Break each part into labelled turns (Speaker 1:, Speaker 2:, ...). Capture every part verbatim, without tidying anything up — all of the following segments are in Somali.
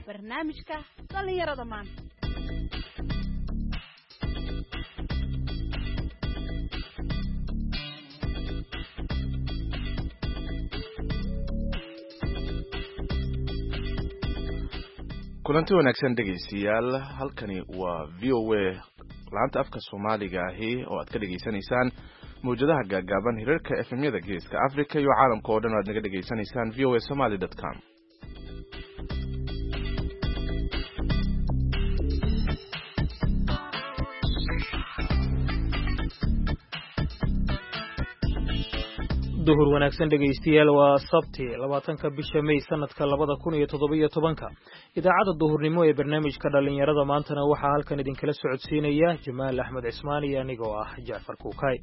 Speaker 1: barnaamijka dhalinyarada maanta.
Speaker 2: kulanti wanaagsan dhegeystayaal, halkani waa V O A laanta afka Soomaaliga ahi oo aad ka dhageysanaysaan mowjadaha gaagaaban hirarka F M-yada Geeska Afrika iyo caalamka oo dhan aad naga dhageysanaysaan v o a somali dot com.
Speaker 3: duhur wanaagsan dhegaystayaal, waa sabti labaatanka bisha May sanadka labada kun iyo toddoba iyo tobanka. idaacadda duhurnimo ee barnaamijka dhalinyarada maantana waxaa halkan idinkala socodsiinaya Jamaal Axmed Cismaan iyo anigoo ah Jaafar Kuukay.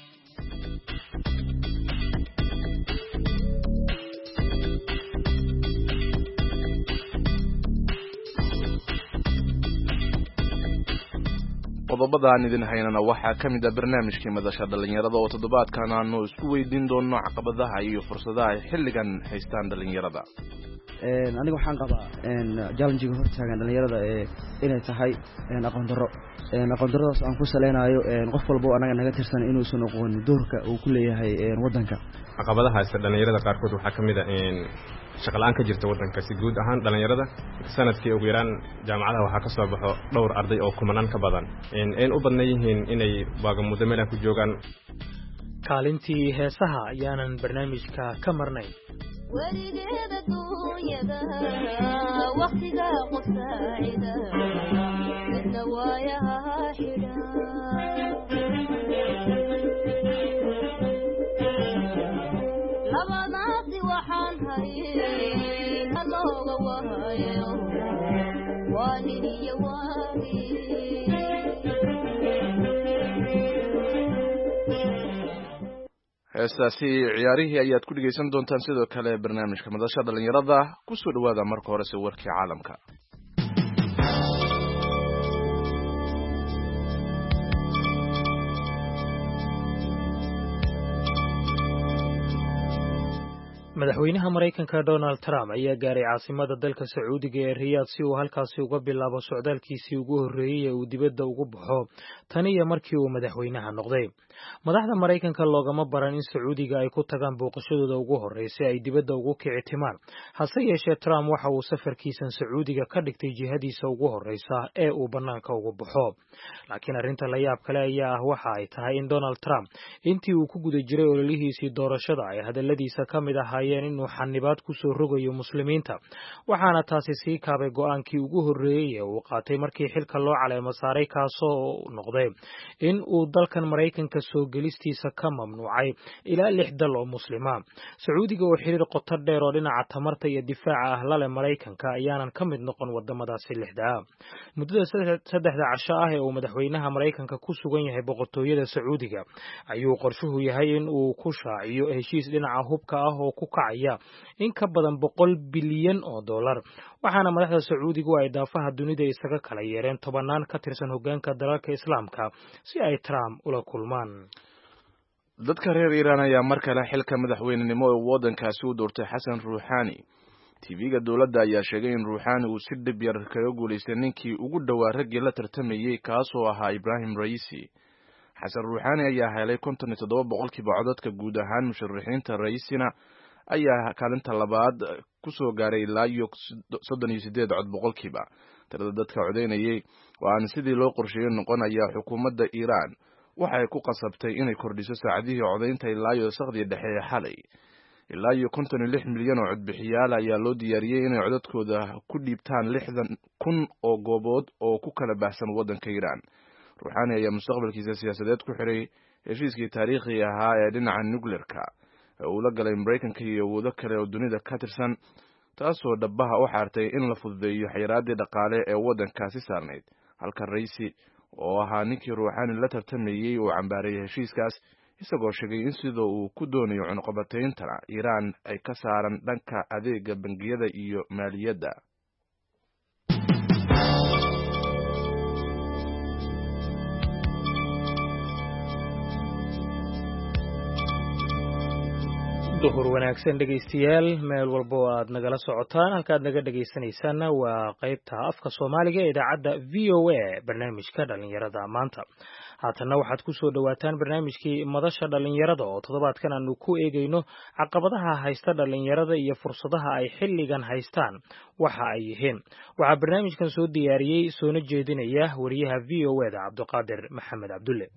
Speaker 2: qodobadaan idin haynana waxaa ka mid ah barnaamijkii madasha dhalinyarada oo toddobaadkan aanu isku weydiin doono caqabadaha iyo fursadaha ay xilligan haystaan dhalinyarada.
Speaker 4: aniga waxaan qabaa challenge-ga hortaagan dhalinyarada inay tahay aqoon darro aqoon darradaas aan ku saleynayo qof walba anaga naga tirsan inuusan aqoon doorka uu ku leeyahay wadanka.
Speaker 5: caqabadaha haysta dhalinyarada qaarkood waxaa ka mid ah shaqo la'aan ka jirta wadanka si guud ahaan dhalinyarada sanadkii ugu yaraan jaamacadaha waxaa ka soo baxo dhowr arday oo kumanaan ka badan een u badna yihiin inay baagamudo meelaha ku joogaan.
Speaker 3: kaalintii heesaha ayaanan barnaamijka ka marnay.
Speaker 6: weligeeda duunyada waqtiga qofsaacida midna waayaha xidha labadaasi waxaan hayn halooga wahayo waa nin iyo waagi
Speaker 2: heestaasi ciyaarihii ayaad ku dhegeysan doontaan sidoo kale barnaamijka madasha dhalinyarada. ku soo dhawaada marka hore si warkii caalamka.
Speaker 3: madaxweynaha Mareykanka Donald Trump ayaa gaaray caasimada dalka Sacuudiga ee Riyadh si uu halkaasi uga bilaabo socdaalkiisii ugu horreeyay ee uu dibadda ugu baxo tan iyo markii uu madaxweynaha noqday. madaxda Mareykanka loogama baran in Sacuudiga ay ku tagaan booqashadooda ugu horreysay ay dibadda ugu kici timaan. hase yeeshee Trump waxa uu safarkiisan Sacuudiga ka dhigtay jihadiisa ugu horreysa ee uu banaanka ugu baxo. laakiin arrinta la yaab kale ayaa ah waxa ay tahay in Donald Trump intii uu ku guda jiray ololihiisii doorashada ay hadalladiisa ka mid ahaa inuu xanibaad ku soo rogayo muslimiinta, waxaana taasi sii kaabay go'aankii ugu horreeyay ee uu qaatay markii xilka loo caleemo saaray, kaasoo noqday in uu dalkan Mareykanka soo gelistiisa ka mamnuucay ilaa lix dal oo muslima. Sacuudiga oo xiriir qoto dheer oo dhinaca tamarta iyo difaaca ah la leh Mareykanka ayaanan ka mid noqon wadamadaasi lixda ah. muddada saddexda casho ah ee uu madaxweynaha Mareykanka ku sugan yahay boqortooyada Sacuudiga ayuu qorshuhu yahay in uu ku shaaciyo heshiis dhinaca hubka ah oo ku kacaya in ka badan boqol bilyan oo dollar, waxaana madaxda Sacuudigu ay daafaha dunida isaga kala yeereen tobanaan ka tirsan hoggaanka dalalka Islaamka si ay Trump ula kulmaan.
Speaker 2: dadka reer Iiraan ayaa mar kale xilka madaxweynenimo ee wadankaasi u doortay Xasan Ruuxaani. T V-ga dowladda ayaa sheegay in Ruuxaani uu si dhib yar kaga guuleystay ninkii ugu dhowaa raggii la tartamayay, kaasoo ahaa Ibrahim Raisi. Xasan Ruuxaani ayaa helay konton iyo toddoba boqolkiiba codadka guud ahaan musharaxiinta. Raisina ayaa kaalinta labaad ku soo gaaray ilaa iyo soddon iyo siddeed cod boqolkiiba. tirada dadka codeynayay oo aan sidii loo qorsheeyay noqonaya xukuumadda Iiraan waxay ku qasabtay inay kordhiso saacadihii codeynta ilaa iyo saqdi dhexe ee xalay. ilaa iyo konton iyo lix milyan oo codbixiyaal ayaa loo diyaariyay inay codadkooda ku dhiibtaan lixdan kun oo goobood oo ku kala baxsan waddanka Iiraan. Ruuxaani ayaa mustaqbalkiisa siyaasadeed ku xiray heshiiskii taariikhiga ahaa ee dhinaca nuclearka uu la galay Mareykanka iyo awoodo kale oo dunida ka tirsan, taasoo dhabaha u xaartay in la fududeeyo xayiraadii dhaqaale ee waddankaasi saarneyd. halka Raisi oo ahaa ninkii Ruuxaani la tartamayay uu cambaareeyay heshiiskaas, isagoo sheegay in sidoo uu ku doonayo cunaqabataynta Iiraan ay ka saaran dhanka adeega bangiyada iyo maaliyadda.
Speaker 3: duhur wanaagsan dhegaystayaal meel walba oo aad nagala socotaan halkaad naga dhegaysanaysaanna waa qaybta afka soomaaliga ee idaacadda v o a barnaamijka dhallinyarada maanta haatanna waxaad ku soo dhowaataan barnaamijkii madasha dhallinyarada oo toddobaadkan aanu ku eegayno caqabadaha haysta dhallinyarada iyo fursadaha ay xilligan haystaan waxa ay yihiin waxaa barnaamijkan soo diyaariyey soona jeedinaya wariyaha v o a da cabdiqaadir maxamed cabdulle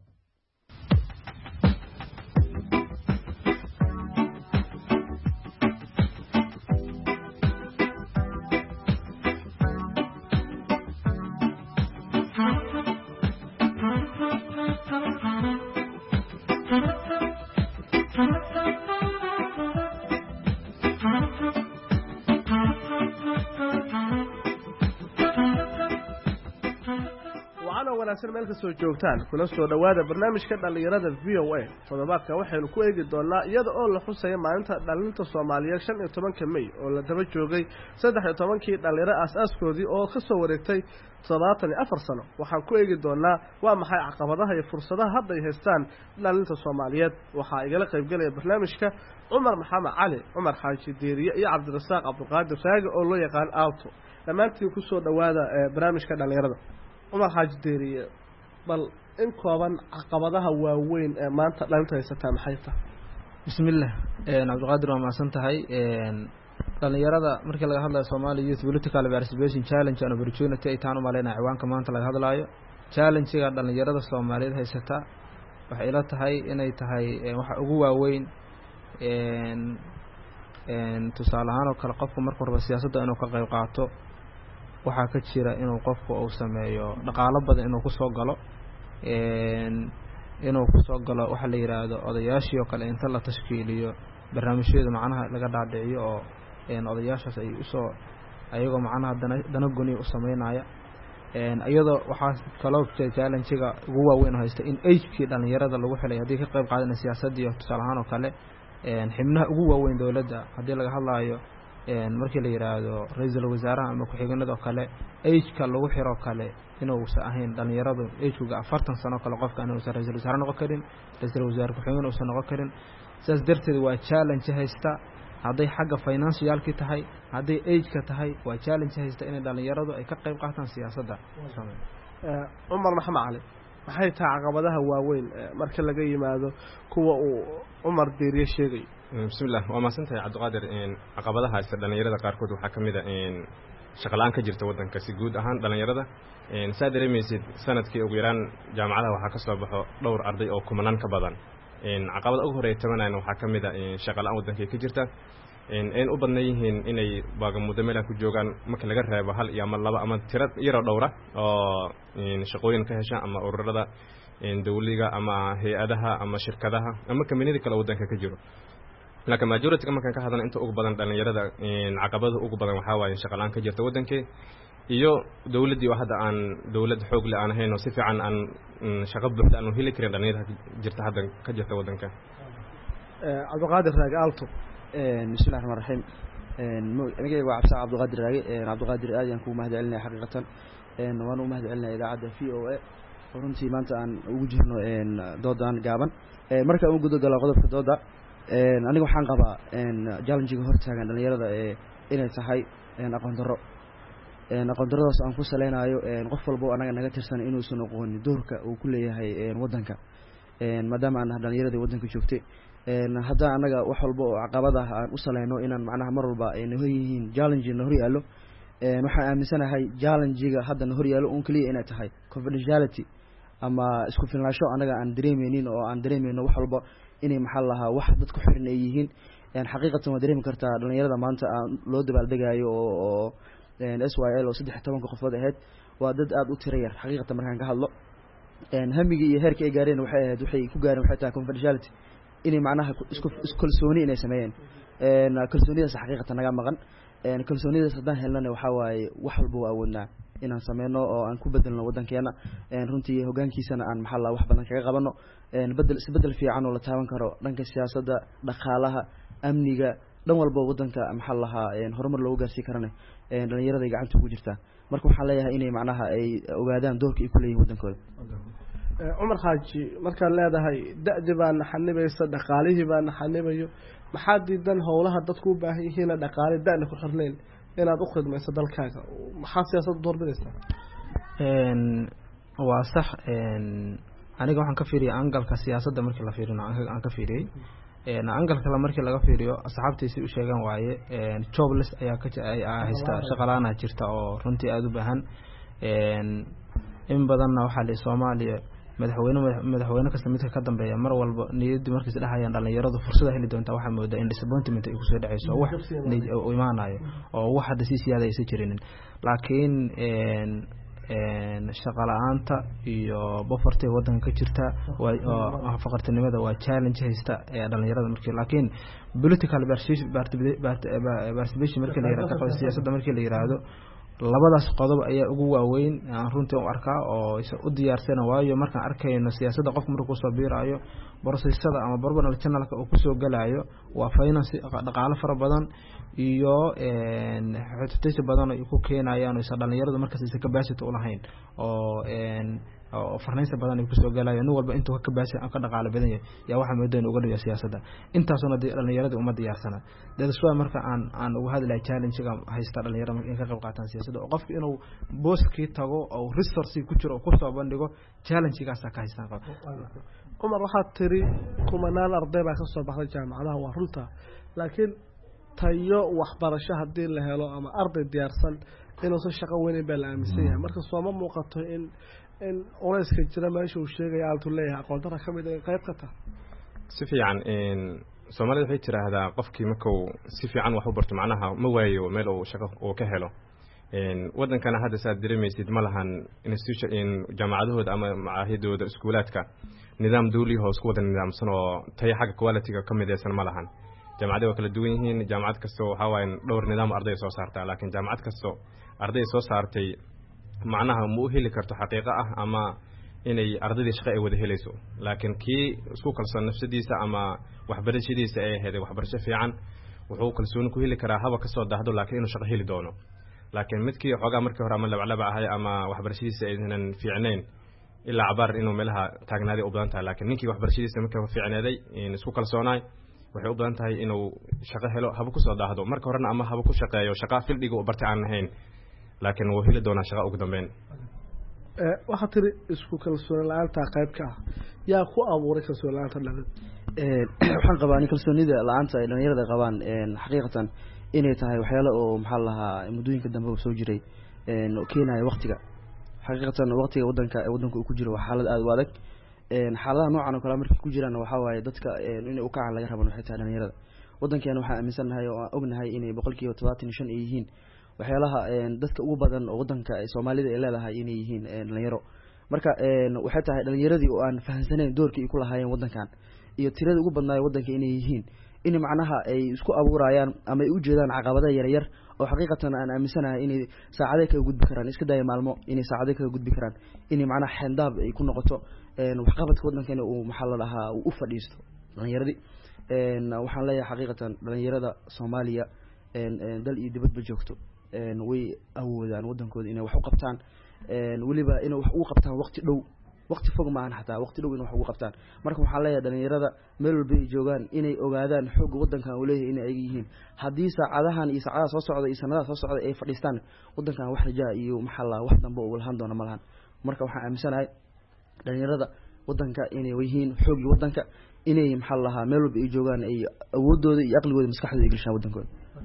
Speaker 7: meel ka soo joogtaan kula soo dhawaada barnaamijka dhalinyarada v o a toddobaadka waxaynu ku eegi doonaa iyada oo la xusaya maalinta dhalinta Soomaaliyeed shan iyo tobanka May oo la daba joogay saddex iyo tobankii dhalinyaro aasaaskoodii oo ka soo wareegtay toddobaatan iyo afar sano waxaan ku eegi doonaa waa maxay caqabadaha iyo fursadaha hadda ay haystaan dhalinta Soomaaliyeed waxa igala qayb galaya barnaamijka Umar Maxamed Cali Umar Xaaji Deeriye iyo Cabdirasaaq Cabdiqaadir Raage oo loo yaqaan Alto dhamaantiin ku soo dhawaada barnaamijka dhalinyarada Umar Xaaji Deeriye bal in kooban caqabadaha waaweyn ee maanta dhalinta haysataa maxay tahay
Speaker 8: bismillaah ee Cabdiqaadir waa maasan tahay ee dhalinyarada markii laga hadlayo Somali Youth Political Participation Challenge and Opportunity ay taan u maleynaa ciwaanka maanta laga hadlayo challenge-ga dhalinyarada Soomaaliyeed haysataa waxay ila tahay inay tahay waxa ugu waaweyn een een tusaale ahaan oo kala qofku markuu rabo siyaasadda inuu ka qayb qaato waxa ka jira inuu qofku uu sameeyo dhaqaale badan inuu ku soo galo een inuu ku soo galo waxa la yiraahdo odayaashii oo kale inta la tashkiiliyo barnaamijyada macnaha laga dhaadhiciyo oo een odayaashaas ay u soo ayagoo macnaha dana dana gooni u sameynaya een iyadoo waxa kaloo challenge-ga ugu waaweyn haysta in age-kii dhalinyarada lagu xilay hadii ka qayb qaadanay siyaasadda iyo tusaale ahaan oo kale een xibnaha ugu waaweyn dawladda hadii laga hadlayo een markii la yiraahdo ra'iisul wasaaraha ama ku-xigeenada kale age-ka lagu xiro kale inuu sa ahayn dhalinyaradu age-ga afartan sano kale qofka inuu sa ra'iisul wasaare noqon karin ra'iisul wasaare ku-xigeen uu noqon karin saas darteed waa challenge haysta haday xagga financialki tahay haday age-ka tahay waa challenge haysta in dhalinyaradu ay ka qayb qaataan siyaasadda
Speaker 7: ee Umar Maxamed Cali maxay tahay caqabadaha waaweyn marka laga yimaado kuwa uu Umar Deeriye sheegay
Speaker 5: bismillaah waa maasantahay Cabdiqaadir in caqabadaha haysta dhalinyarada qaarkood waxa kamid ah in shaqo la'aan ka jirta wadanka si guud ahaan dhalinyarada in saadareemaysid sanadkii ugu yaraan jaamacadaha waxa ka soo baxo dhowr arday oo kumanaan ka badan in caqabada ugu horeeyay tabanayna waxa kamid ah in shaqo la'aan wadanka ka jirta in in u badnaayeen inay baaga muddo meel ku joogan marka laga reebo hal iyo ama laba ama tiro yaro dhowra oo in shaqooyin ka hesha ama ururada in dawliga ama hay'adaha ama shirkadaha ama kambaniyada kale wadanka ka jiro laakiin majority markaan ka hadalno inta ugu badan dhalinyarada in caqabada ugu badan waxa waaye shaqo la'aan ka jirta wadanka iyo dawladii oo hadda aan dawlad xoog leh aan hayno si fiican aan shaqo buuxda aan heli karin dhalinyarada jirta hadda ka jirta wadanka
Speaker 7: ee Cabdiqaadir Raage Alto
Speaker 4: ee bismillaahir rahmaanir rahiim ee aniga waa Cabdi Cabdiqaadir Raage ee Cabdiqaadir aad ayaan ku mahadcelinay xaqiiqatan ee waan u mahadcelinay idaacadda V O A runtii maanta aan ugu jirno ee doodan gaaban ee marka uu gudo galo qodobka dooda ee aniga waxaan qabaa in challenge-ga hortaagan dhalinyarada ee inay tahay in aqoon darro een aqoon darradaas aan ku saleynayo een qof walba anaga naga tirsan inuu soo noqon doorka uu ku leeyahay een wadanka een maadaama aan dhalinyarada wadanka joogtay een hadda anaga wax walba oo caqabadaha aan u saleyno inaan macnaha mar walba ay yihiin challenge na hor yaalo een waxaan aaminsanahay challenge-ga hadda na hor yaalo oo kaliya inay tahay confidentiality ama isku filnaansho anaga aan dareemeynin oo aan dareemeyno wax walba inay maxal lahaa wax dad ku xiran ay yihiin een xaqiiqatan waa dareemi kartaa dhalinyarada maanta loo dabaaldagayo oo een S Y L oo saddex iyo toban qofood ahayd waa dad aad u tiro yar xaqiiqatan markaan ka hadlo een hamigi iyo heerka ay gaareen waxay ahayd waxay ku gaareen waxay tahay confidentiality inay macnaha isku kalsooni inay sameeyeen een kalsoonidaas xaqiiqatan naga maqan een kalsoonidaas haddaan helnana waxa waaye wax walba waa awoodnaa inaan sameeyno oo aan ku bedelno wadankeena een runtii hoggaankiisana aan maxal wax badan kaga qabano een bedel isbedel fiican oo la taaban karo dhanka siyaasadda dhaqaalaha amniga dhan walba wadanka maxal laha een horumar loogu gaarsiin karana een dhalinyarada gacanta ugu jirta marka waxaan leeyahay inay macnaha ay ogaadaan doorka ay ku leeyihiin wadankooda
Speaker 7: cumar xaaji markaad leedahay da-di baana xanibaysa dhaqaalihii baana xanibayo maxaa diidan howlaha dadku u baahan yihiin dhaqaale da-na ku xirnayn inaad u khidmayso dalkaaga maxaa siyaasadda doorbidaysaa
Speaker 8: waa sax aniga waxaan ka fiiriyay angalka siyaasadda markii la fiirino aan ka fiiriyey angal kale markii laga fiiriyo asxaabtiisi u sheegan waaye jobless ayaa ka haysta shaqalaana jirta oo runtii aada u baahan in badanna waxaa li Soomaaliya madaxweyne madaxweyne kasta midka ka dambeeya mar walba niyadii markii dhahayaan dhalinyaradu fursada heli doonta waxa moodaa in disappointment ay ku soo dhacayso wax u imaanayo oo wax hadda si siyaada ay jirinin laakiin een shaqo la'aanta iyo bofarta wadanka ka jirta waa faqartinimada waa challenge haysta ee dhalinyarada markii laakiin political participation markii la yiraahdo siyaasadda markii la yiraahdo labadaas qodob ayaa ugu waaweyn aan runtii u arkaa oo u diyaarsan waayo markaan arkayno siyaasadda qofka markuu soo biirayo processada ama barbanal channelka uu ku soo galayo waa finance dhaqaale fara badan iyo een xogtiisa badan ay ku keenayaan oo dhalinyaradu markaas ay capacity u lahayn oo een oo farnaysa badan ay ku soo galayo nin walba intuu ka capacity ka dhaqaale badan yahay yaa waxa moodeen uga dhigo siyaasadda intaasuna dhalinyaradu uma diyaarsana dad soo marka aan aan uga hadlay challenge-ga haysta dhalinyarada in ka qayb qaataan siyaasadda oo qofka inuu booskii tago oo resource ku jiro oo ku soo bandhigo challenge-gaas ka haystaan qab
Speaker 7: Umar waxaad tiri kumanaan arday baa ka soo baxday jaamacadaha waa runta laakiin tayo waxbarasho hadii la helo ama arday diyaarsan inuu soo shaqo weyn baa la aaminsan yahay marka soo ma muuqato in in orayska jira meesha uu sheegay aaltu leeyahay aqoon darro kamid ah qayb ka tahay
Speaker 5: si fiican in Soomaalidu waxay tiraahdaa qofkii markuu si fiican wax u barto macnaha ma waayo meel uu shaqo oo ka helo in wadankana hadda saad dareemaysid ma lahan institution in jaamacadahooda ama macaahidooda iskuulaadka nidaam dawli hoos ku wada nidaamsan oo tayo xagga quality-ga ka midaysan ma lahan jaamacadaha waa kala duwan yihiin jaamacad kasto waxa waaye dhowr nidaam arday soo saartaa laakiin jaamacad kasto arday soo saartay macnaha ma u heli karto xaqiiqo ah ama inay ardayda shaqo ay wada helayso laakiin kii isku kalsoon nafsadiisa ama waxbarashadiisa ay heeday waxbarasho fiican wuxuu kalsooni ku heli karaa haba ka soo daahdo laakiin inuu shaqo heli doono laakiin midkii xogaa markii hore ama labalaba ahay ama waxbarashadiisa aynan fiicnayn ilaa cabaar inuu meelaha taagnaaday u badan tahay laakiin ninkii waxbarashadiisa markii fiicnaaday in isku kalsoonaay waxay u badan tahay inuu shaqo helo haba ku soo daahdo marka horena ama haba ku shaqeeyo shaqo fildiga u bartay aan ahayn laakiin wuu heli doonaa shaqo ugu dambeyn
Speaker 7: ee waxa tiri isku kalsooni la'aanta qayb ka ah yaa ku abuuray kalsooni la'aanta dhalin
Speaker 4: ee waxaan qabaa in kalsoonida la'aanta ay dhalinyarada qabaan een xaqiiqatan inay tahay waxyaalo oo maxaa lahaa mudooyinka dambe soo jiray een oo keenaya waqtiga xaqiiqatan waqtiga wadanka wadanku uu ku jiro waa xaalad aad u adag een xaaladaha noocan oo kale markay ku jiraan waxa waaye dadka inay u kacaan laga rabo waxay tahay dhalinyarada wadankeena waxa aaminsanahay oo ognahay inay boqolkiiba todobaatan iyo shan ay yihiin waxyaalaha een dadka ugu badan oo wadanka ay Soomaalida ay leedahay inay yihiin dhalinyaro marka een waxay tahay dhalinyaradii oo aan fahansanayn doorkii ay ku lahaayeen wadankan iyo tirada ugu badnaay wadanka inay yihiin in macnaha ay isku abuurayaan ama ay u jeedaan caqabadaha yar yar oo xaqiiqatan aan aaminsanahay inay saacado ka gudbi karaan iska day maalmo inay saacado ka gudbi karaan inay macnaha xandaab ay ku noqoto een wax qabadka wadankeena uu maxal lahaa uu u fadhiisto dhalinyaradii een waxaan leeyahay xaqiiqatan dhalinyarada Soomaaliya een dal iyo dibadba joogto een way awoodaan wadankooda inay wax u qabtaan een waliba inay wax u qabtaan waqti dhow waqti fog ma aha xataa waqti dhow inay wax ugu qabtaan marka waxaan leeyahay dhalinyarada meel walba ay joogaan inay ogaadaan xoog wadankan uu leeyahay inay ay yihiin hadii saacadahan iyo saacadaha soo socda iyo sanadaha soo socda ay fadhiistaan wadankan wax rajaa iyo maxalla wax dambe oo lahan doona malahan marka waxaan aaminsanahay dhalinyarada wadanka inay yihiin xoog wadanka inay maxallaha meel walba ay joogaan ay awoodooda iyo aqligooda maskaxdooda ay gashaan wadankooda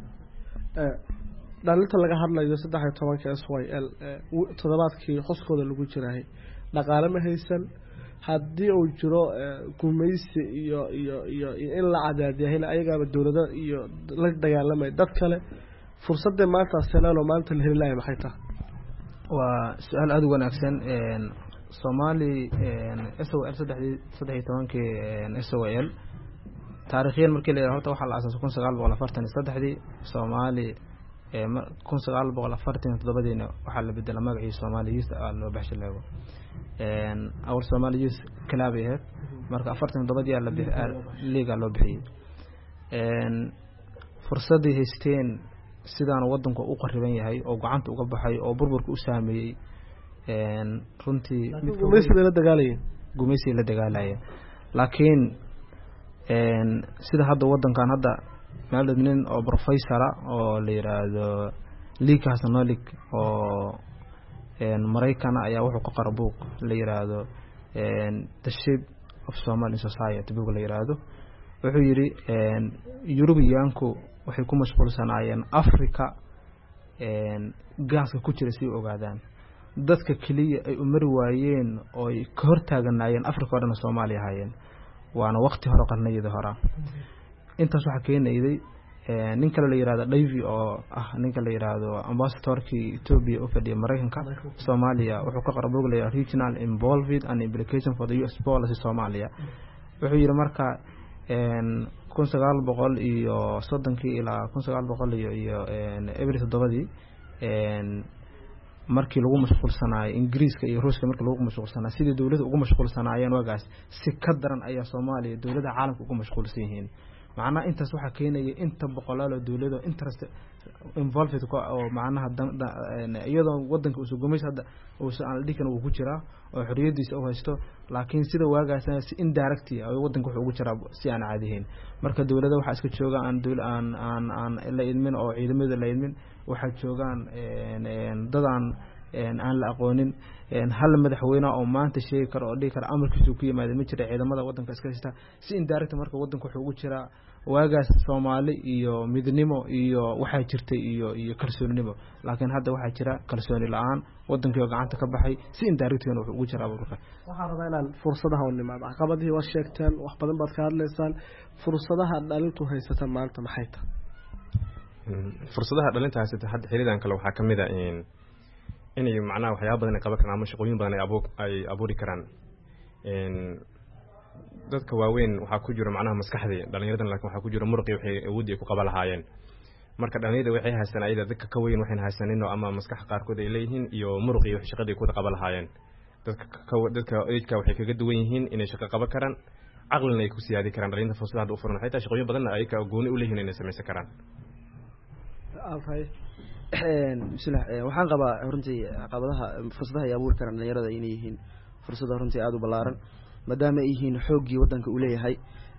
Speaker 7: ee dhalinta laga hadlayo saddex iyo tobanka S Y L toddobaadkii qoskooda lagu jiray dhaqaale ma haysan hadii uu jiro gumaysi iyo iyo iyo in la cadaadiyo ayaga dawladda iyo la dagaalamay dad kale fursadda maanta sanado maanta la heli lahayn maxay tahay
Speaker 8: waa su'aal aad u wanaagsan een Soomaali een S Y L saddex iyo tobanka S Y L taariikhiyan markii la yiraahdo waxa la aasaasay kun sagaal boqol afartan iyo saddex Soomaali ee kun sagaal boqol afartan iyo toddoba waxa la bedelay magaciisa Soomaaliyiis loo baxshay leeyahay een awr Soomaaliyiis kalaabeed marka afartan iyo toddoba la bixiyay liiga loo bixiyay een fursadii haysteen sidaan wadanku u qariban yahay oo gacanta uga baxay oo burburka u saameeyay een runtii
Speaker 7: mid ka mid ah dagaalayeen
Speaker 8: gumaysi la dagaalayeen laakiin sida hadda wadankan hadda maalid nin oo professora oo la yiraahdo Lee Hasanolik oo Mareykan ayaa wuxuu ka qoray book la yiraahdo The Shape of Somali Society book la yiraahdo wuxuu yiri Yurubiyaanku waxay ku mashquulsanaayeen Afrika gaaska ku jira si ogaadaan dadka kaliya ay u mari waayeen oo ay ka hortaaganayeen Afrika oo dhan Soomaaliya hayeen waana waqti hore qarniyada hore intaas waxa keenayday nin kale la yiraahdo Davy oo ah ninka la yiraahdo ambassadorkii Ethiopia u fadhiyay Mareykanka Soomaaliya wuxuu ka qoray book la yiraahdo Regional Involvement and Implication for the U S Policy Somalia wuxuu yiri marka kun sagaal boqol iyo soddonkii ilaa kun sagaal boqol iyo iyo Abriil toddobadii markii lagu mashquulsanaayay Ingiriiska iyo Ruushka markii lagu mashquulsanaayay sidii dawladda ugu mashquulsanaayeen wagaas si ka daran ayaa Soomaaliya dawladda caalamka ugu mashquulsan yihiin macnaha intaas waxa keenaya inta boqolaal oo dawlado interest involved ku oo macnaha iyadoo wadanka uu gumays hadda uu aan dhigan uu ku jira oo xoriyadiisa uu haysto laakiin sida waagaas si indirect ah wadanka wuxuu ugu jira si aan caadihin marka dawladda waxa iska jooga aan dawlad aan aan aan la ilmin oo ciidamada la ilmin waxa joogan dadaan aan la aqoonin hal madaxweyne oo maanta sheegi karo oo dhigi kara amarkiisu ku yimaado ma jira ciidamada wadanka iska haysta si indirect marka wadanka wuxuu ugu jira waagaas Soomaali iyo midnimo iyo waxa jirtay iyo iyo kalsoonimo laakiin hadda waxa jira kalsooni la'aan wadanka oo gacanta ka baxay si indirect wuxuu ugu jira abuurka
Speaker 7: waxaan rabaa inaan fursadaha u nimaado caqabadii waa sheegteen wax badan baad ka hadlaysaan fursadaha dhalintu haysata maanta maxay tahay
Speaker 5: fursadaha dhalinta haysata hadda xiriidan kale waxa kamid ah in inay macnaha waxyaabo badan ay qaban karaan ama shaqooyin badan ay abuur ay abuuri karaan in dadka waaweyn waxa ku jira macnaha maskaxdii dhalinyarada laakiin waxa ku jira muruqi waxay awood ay ku qaban lahaayeen marka dhalinyarada waxay haysan ayada dadka ka weyn waxay haysanino ama maskax qaarkood ay leeyihiin iyo muruqi wax shaqadii ku qaban lahaayeen dadka dadka age-ka waxay kaga duwan yihiin inay shaqo qaban karaan aqlina ay ku siyaadi karaan dhalinyarada fursadaha u furan xitaa shaqooyin badan ay ka gooni u leeyihiin inay sameeysan karaan
Speaker 4: afay bislah waxaan qabaa runtii caqabadaha fursadaha ay abuur karaan dhalinyarada inay yihiin fursado runtii aad u balaaran maadaama ay yihiin xoogii wadanka uu leeyahay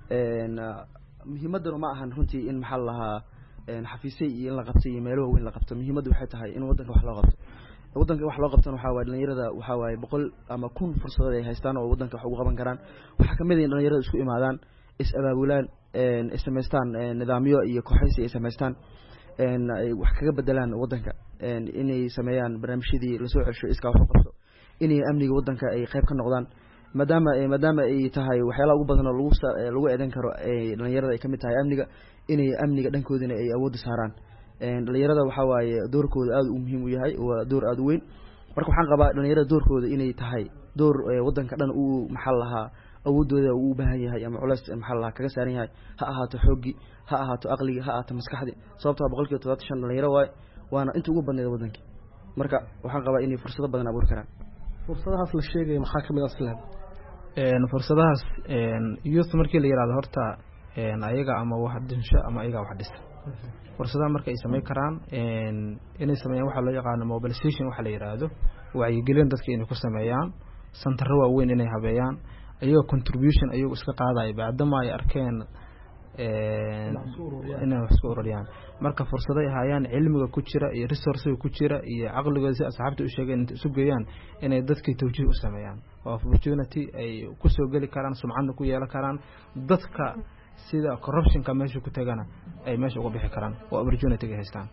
Speaker 4: muhiimadana ma ahan runtii in maxal lahaa xafiisay iyo in la qabtay iyo meelo weyn la qabto muhiimadu waxay tahay in wadanka wax loo qabto wadanka wax loo qabtana waxa waaye dhalinyarada waxa waaye boqol ama kun fursado ay haystaan oo wadanka wax ugu qaban karaan waxa kamid ah dhalinyarada isku imaadaan is abaabulaan is sameystaan nidaamyo iyo kooxaysi ay sameystaan ay wax kaga bedelaan wadanka inay sameeyaan barnaamijyadii la soo cesho iska wax u qabto inay amniga wadanka ay qayb ka noqdaan maadaama maadaama ay tahay waxyaalaha ugu badan oo lagu lagu eedan karo ee dhalinyarada ay kamid tahay amniga inay amniga dhankoodina ay awood saaraan dhalinyarada waxa waaye doorkooda aad u muhiim u yahay waa door aad u weyn marka waxaan qabaa dhalinyarada doorkooda inay tahay door wadanka dhan uu maxal lahaa awoodooda uu u baahan yahay ama culays maxal lahaa kaga saaran yahay ha ahaato xoogi ha ahaato aqliga ha ahaato maskaxdi sababtoo boqolkiiba todobaatan iyo shan dhalinyaro waay waana inta ugu badneed wadanka marka waxaan qabaa inay fursado badan abuur karaan
Speaker 7: fursadahaas la sheegay maxaa kamid ah islaan
Speaker 8: een fursadahaas een youth markii la yiraahdo horta een ayaga ama wax dhinsho ama ayaga wax dhis fursadaha markay ay sameey karaan een inay sameeyaan waxa loo yaqaan mobilization waxa la yiraahdo wacyigelin dadka inay ku sameeyaan santar waaweyn inay habeeyaan ayaga contribution ayaga iska qaadayo baadama ay arkeen een inay wax soo ururiyaan marka fursado ay hayaan cilmiga ku jira iyo resources ku jira iyo aqliga si asxaabta u sheegeen inta isu geeyaan inay dadka tawjiih u sameeyaan oo opportunity ay ku soo gali karaan sumcad ku yeelan karaan dadka sida corruption ka meesha ku tagana ay meesha uga bixi karaan oo opportunity ay haystaan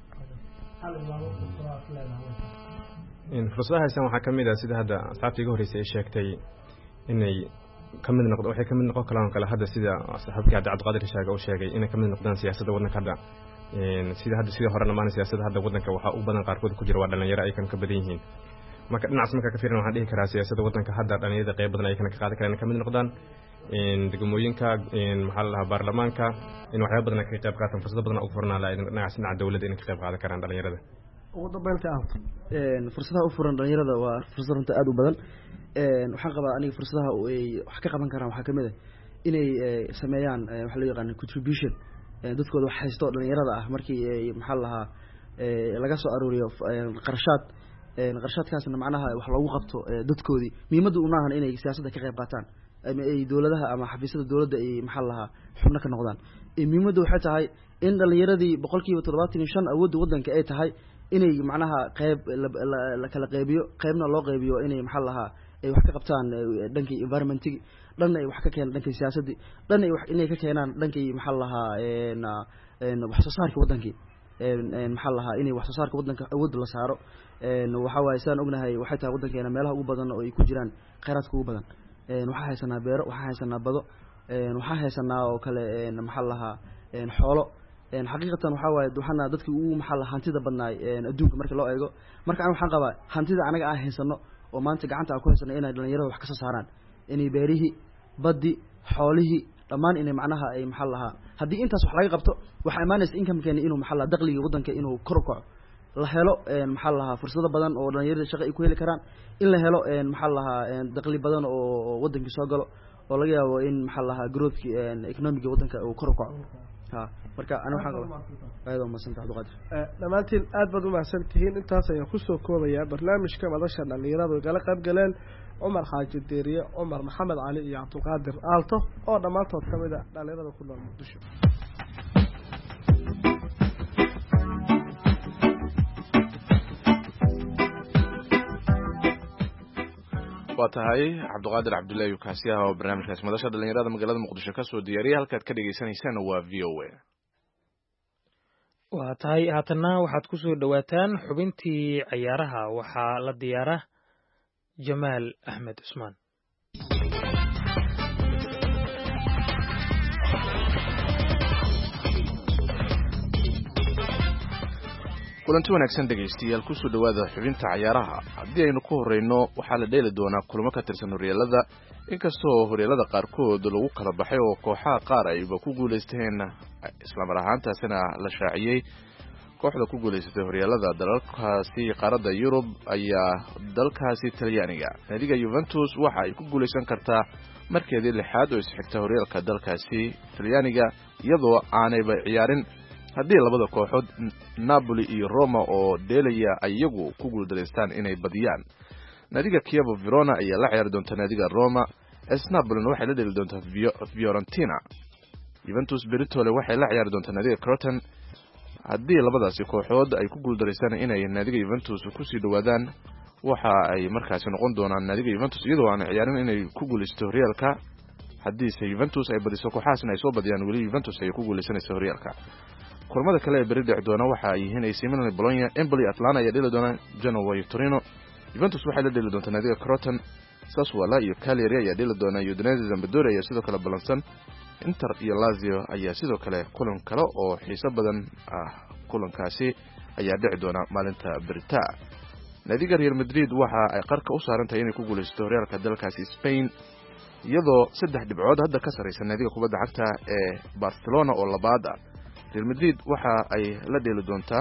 Speaker 5: in fursadaha haysan waxa kamid ah sida hadda asxaabtiga horeysay ay sheegtay inay kamid noqdo waxay kamid noqon karaan kala hadda sida asxaabkii Cabdi Qaadir Shaaga oo sheegay inay kamid noqdaan siyaasadda wadanka hadda in sida hadda sida hore lamaana siyaasadda hadda wadanka waxa u badan qaarkood ku jira waa dhalinyaro ay kan ka badan yihiin marka dhinacaas marka ka fiirin waxaan dhihi karaa siyaasadda wadanka hadda dhalinyarada qayb badan ay kan ka qaadi karaan kamid noqdaan in degmooyinka in maxal laha baarlamaanka in waxyaabo badan ka qayb qaataan fursado badan ugu furnaan lahayd dhinacaas dhinaca dawladda inay ka qayb qaadan karaan dhalinyarada
Speaker 7: ugu dambeynta ah
Speaker 4: een fursadaha u furan dhalinyarada waa fursado runta aad u badan een waxaan qabaa aniga fursadaha ay wax ka qaban karaan waxa kamid ah inay sameeyaan waxa loo yaqaan contribution dadkooda wax haysto dhalinyarada ah markii maxal laha laga soo aruuriyo qarashaad qarshaadkaasna macnaha wax loogu qabto dadkoodii muhiimaddu u maahan inay siyaasadda ka qayb qaataan ama ay dowladaha ama xafiisyada dowladda ay maxaa lahaa xubno ka noqdaan muhiimaddu waxay tahay in dhalinyaradii boqolkiiba toddobaatan iyo shan awoodda waddanka ay tahay inay macnaha qayb la kala qaybiyo qaybna loo qaybiyo inay maxaa lahaa ay wax ka qabtaan dhankii environmentigi dhan ay wax ka keenaan dhankii siyaasaddii dhan ay wax inay ka keenaan dhankii maxaa lahaa wax soo saarka waddankii maxaa lahaa inay wax soo saarka waddanka awood la saaro waxa waaye sidaan ognahay waxay tahay waddankeena meelaha ugu badan oo ay ku jiraan kheyraadka ugu badan waxaa haysanaa beero waxaa haysanaa bado waxaa haysanaa oo kale maxaa lahaa xoolo xaqiiqatan waxaa waaye waxaana dadkii ugu maxaa lahaa hantida badnaay adduunka marka loo eego marka an waxaan qabaa hantida anaga aan haysano oo maanta gacanta aan ku haysano inay dhalinyarada wax ka soo saaraan inay beerihii baddi xoolihii dhammaan inay macnaha ay maxaa lahaa haddii intaas wax laga qabto waxaa imaanaysa inkamkeeni inuu maxaa lahaa dakhliga waddanka inuu kor u kaco la helo maxaa lahaa fursado badan oo dhalinyarada shaqo ay ku heli karaan in la helo maxaa lahaa dakhli badan oo waddankii soo galo oo laga yaabo in maxaa lahaa growthki economiga waddanka uu kor u kaco ha marka ana waxaan qabaa aad u mahadsantahay Cabdiqaadir
Speaker 7: dhammaantiin aad baad u mahadsan tihiin intaas ayaan kusoo koobayaa barnaamijka madasha dhalinyarada igala qayb galeen cumar xaaji deeriye cumar maxamed cali iyo cabdiqaadir aalto oo dhammaantood ka mid ah dhalinyarada ku nool muqdisho
Speaker 2: waa tahay cabdiqaadir cabdullaahi kaasiyaha oo barnaamijkaasi madasha dhalinyarada magaalada muqdisho ka soo diyaariyay halkaad ka dhagaysanaysaan waa v o a
Speaker 3: waa tahay haatanna waxaad ku soo dhowaataan xubintii cayaaraha waxaa la diyaara jamaal axmed cusmaan
Speaker 2: kulanti wanaagsan dhegaystayaal kusoo dhawaada xubinta cayaaraha haddii aynu ku horreyno waxaa la dheeli doonaa kulamo ka tirsan horyaalada inkastoo horyaalada qaarkood lagu kala baxay oo kooxaha qaar ayba ku guulaysteen islamar ahaantaasina la shaaciyey kooxda ku guulaysatay horyaalada dalalkaasi qaaradda yurub ayaa dalkaasi talyaaniga naadiga yuventus waxa ay ku guulaysan kartaa markeedii lixaad oo isxigta horyaalka dalkaasi talyaaniga iyadoo aanayba ciyaarin haddii labada kooxood Napoli iyo Roma oo dheelaya ay iyagu ku guuldareystaan inay badiyaan naadiga Chievo Verona ayaa la ciyaari doonta naadiga Roma AS Napoli waxay la dheeli doontaa Fiorentina Juventus Beritole waxay la ciyaari doontaa naadiga Crotone haddii labadaasi kooxood ay ku guuldareystaan inay naadiga Juventus ku sii dhawaadaan waxa ay markaasi noqon doonaan naadiga Juventus iyadoo aan ciyaarin inay ku guulaysto horyaalka haddii Juventus ay badiso kooxaasna ay soo badiyaan weli Juventus ay ku guulaysanayso horyaalka kulamada kale ee beri dhici doona waxa ay yihiin A C Milan, Bologna, Empoli, Atlanta ayaa dheli doona Genoa iyo Torino. Juventus waxay la dheli doontaa naadiga Crotone, Sassuolo iyo Cagliari ayaa dheli doona Udinese, Sampdoria ayaa sidoo kale balansan. Inter iyo Lazio ayaa sidoo kale kulan kale oo xiiso badan ah kulankaasi ayaa dhici doona maalinta berita. Naadiga Real Madrid waxa ay qarka u saaran tahay inay ku guulaysato horyaalka dalkaasi Spain iyadoo saddex dhibcood hadda ka sareysa naadiga kubadda cagta ee Barcelona oo labaad ah. Real Madrid waxa ay la dheeli doontaa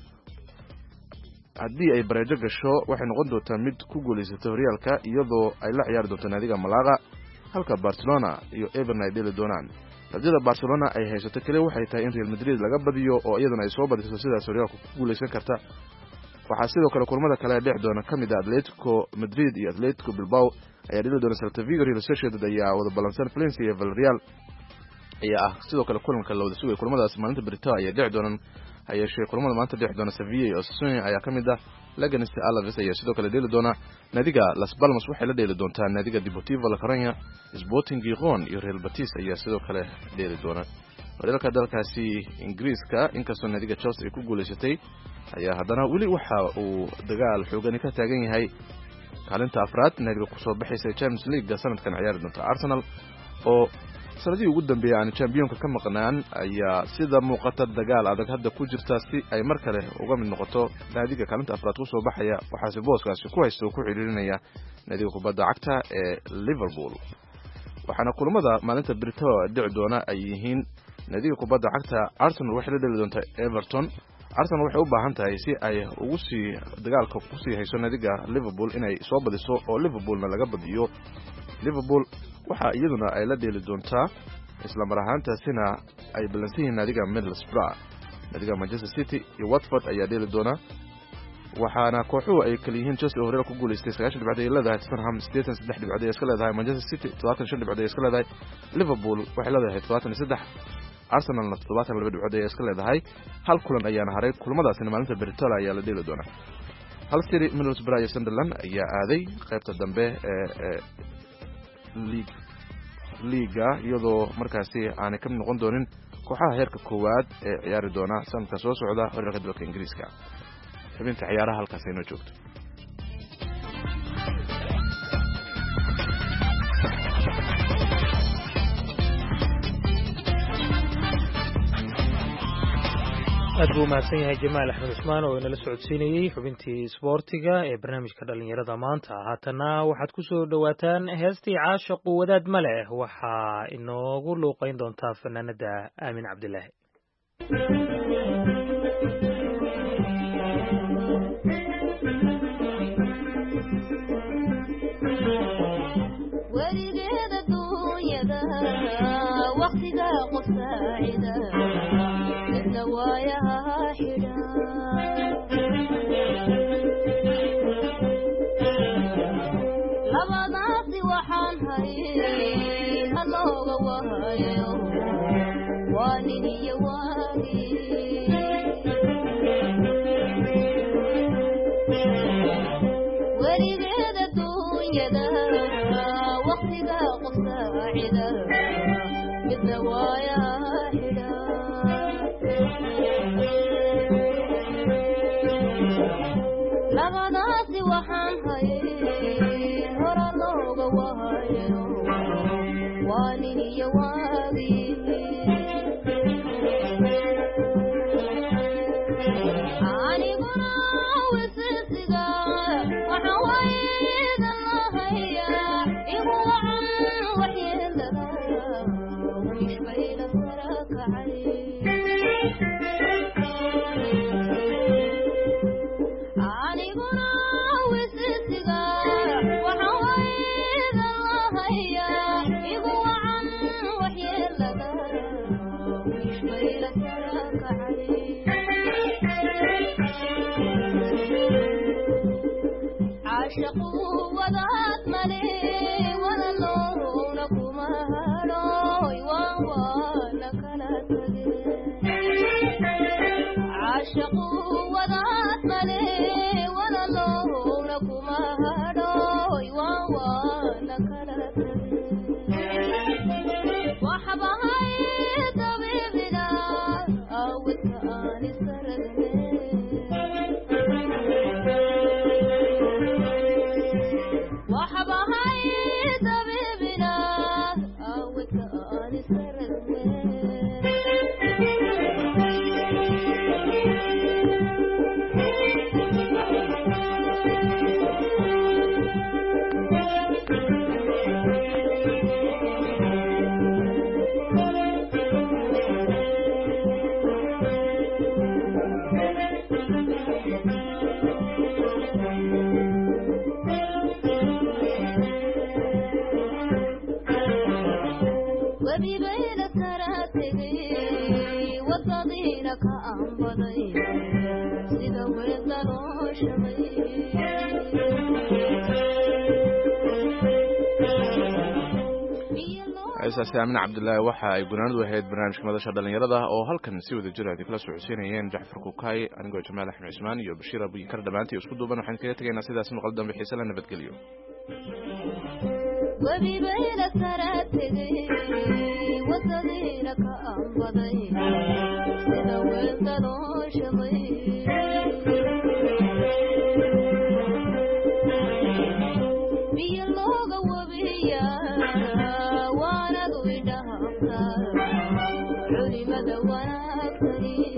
Speaker 2: haddii ay bareejo gasho waxay noqon doontaa mid ku guulaysato horyaalka iyadoo ay la ciyaari doonto naadiga Malaga halka Barcelona iyo Everton ay dheeli doonaan naadiga Barcelona ay haysato kale waxay tahay in Real Madrid laga badiyo oo iyaduna ay soo badiso sidaas horyaalka ku guulaysan karta waxaa sidoo kale kulamada kale ee dhici doona kamid ah Atletico Madrid iyo Atletico Bilbao ayaa dheeli doona Celta Vigo, Real Sociedad ayaa wada balansan, Valencia iyo Villarreal ayaa ah sidoo kale kulanka la wada sugay kulamadaas maalinta berito ayaa dhici doonaan hayeeshee kulamada maanta dhici doona Sevilla iyo Osasuna ayaa kamid ah Leganes Alaves ayaa sidoo kale dheeli doona naadiga Las Palmas waxay la dheeli doontaa naadiga Deportivo La Coruña, Sporting Gijón iyo Real Betis ayaa sidoo kale dheeli doona horyaalka dalkaasi Ingiriiska inkastoo naadiga Chelsea ay ku guulaysatay ayaa haddana weli waxa uu dagaal xoogan ka taagan yahay kaalinta afraad naadiga kusoo baxaysa Champions League sanadkan ciyaari doonta Arsenal oo sanadii ugu dambeeyay aan championka ka maqnaan ayaa sida muuqata dagaal adag hadda ku jirta si ay mar kale uga mid noqoto naadiga kaalinta afraad ku soo baxaya waxaase booskaasi ku haysto ku xiriirinaya naadiga kubadda cagta ee Liverpool waxaana kulamada maalinta berito dhici doona ay yihiin naadiga kubadda cagta Arsenal waxay la dheli doontaa Everton. Arsenal waxay u baahan tahay si ay ugu sii dagaalka ku sii hayso naadiga Liverpool inay soo badiso oo Liverpoolna laga badiyo. Liverpool waxa iyaduna ay la dheeli doontaa isla mar ahaantaasina ay balansiin naadiga Middlesbrough. Naadiga Manchester City iyo Watford ayaa dheeli doona waxaana kooxuhu ay kala yihiin Chelsea oo hore ku guuleystay sagaashan dhibcood ay leedahay, Tottenham siddeetan iyo saddex dhibcood ay iska leedahay, Manchester City todobaatan iyo shan dhibcood ay iska leedahay, Liverpool waxay leedahay todobaatan iyo saddex, Arsenalna todobaatan iyo laba dhibcood ay iska leedahay. hal kulan ayaana haray, kulamadaasina maalinta Beritola ayaa la dheeli doonaa. Hull City, Middlesbrough iyo Sunderland ayaa aaday qaybta dambe ee league liga iyadoo markaasi aanay ka mid noqon doonin kooxaha heerka koowaad ee ciyaari doona sanadka soo socda horyaalka dalka Ingiriiska. xubinta ciyaaraha halkaas ay noo joogto.
Speaker 3: aad buu mahadsan yahay Jamaal Axmed Usmaan oo inala socodsiinayay xubintii isboortiga ee barnaamijka dhalinyarada maanta. haatana waxaad ku soo dhawaataan heestii caashaqu wadaad male waxaa inoogu luuqeyn doontaa fanaanada Aamin Cabdilaahi.
Speaker 6: weligeeda duunyada waqtiga qofsaacida midna waayaha xidha labadaasi waxaan hayn halooga wahayo waa nin iyo waagi weligeeda duunyada waqtiga qofsaacida midna waayaha xidha labadaasi waxaan hayn hora looga wahayo waa nin iyo waagi aniguna wisisiga waxa wayda lahaya igu wacan waxyeelada wishbayla sara kacay aniguna wisisiga waxa wayda lahaya igu wacan waxyeelada wishbayla sara kacay عاشقوا وذات ملي ولا لون كما هروي وانا كانت عاشقوا وذات ملي ولا لون كما هروي وانا كانت وحبها طبيبنا او كان سردني وحبها طبيبنا او كان سردني وبين سراتي وصديرك أنبضي سيدا ويضلو شمي
Speaker 2: ciisaasi Aamin Cabdilaahi waxa ay gunaanadu ahayd barnaamijka madasha dhalinyarada oo halkan si wada jir ah kala socodsiinayeen Jacfar Kukay anigoo Jamaal Axmed Usmaan iyo Bashiir Abu Bakar dhamaantii isku duuban waxaan kaga tagaynaa sidaas maqal dambe xiiso la nabadgeliyo
Speaker 6: وبين سراتي وصديرك أنبضي سيدا ويضلو شمي بي اللوغة وبيا وانا دويدها علم دوانا أكثري